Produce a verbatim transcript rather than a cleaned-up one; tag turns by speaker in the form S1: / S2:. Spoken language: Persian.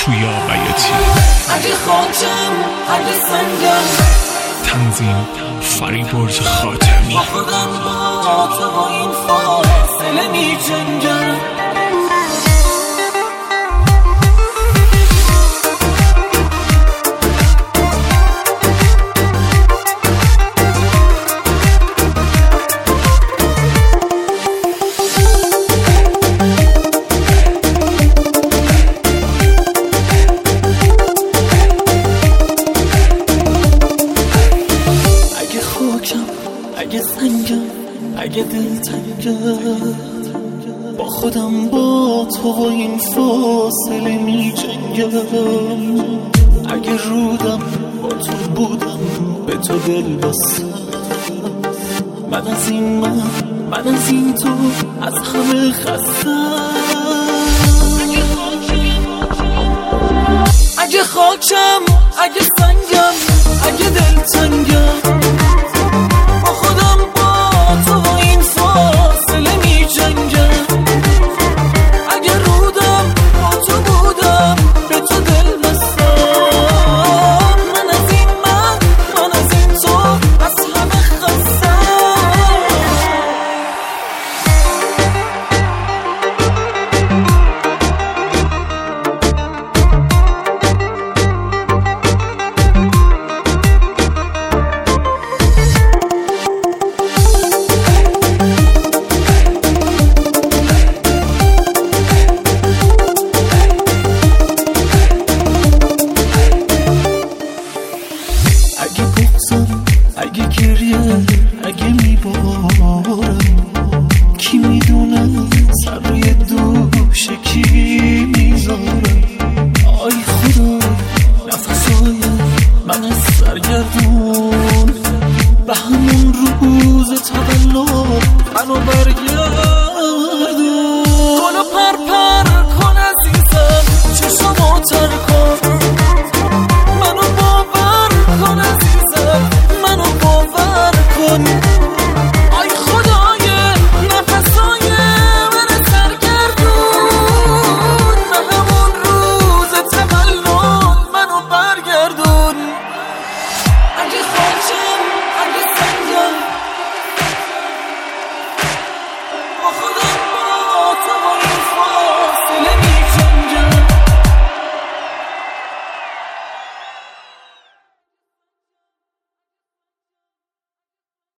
S1: پویا بیاتی.
S2: اگه خاکم اگه سنگم،
S1: تنظیم فریبرز خاتمی.
S2: با خودم با تو با این فاصله می جنگم. اگه سنگم اگه دلتنگم، با خودم با تو و این فاصله می جنگم. اگه رودم با تو بودم به تو دل بستم، من از این من من از این تو از همه خستم. اگه خاکم اگه سنگم اگه دلتنگم،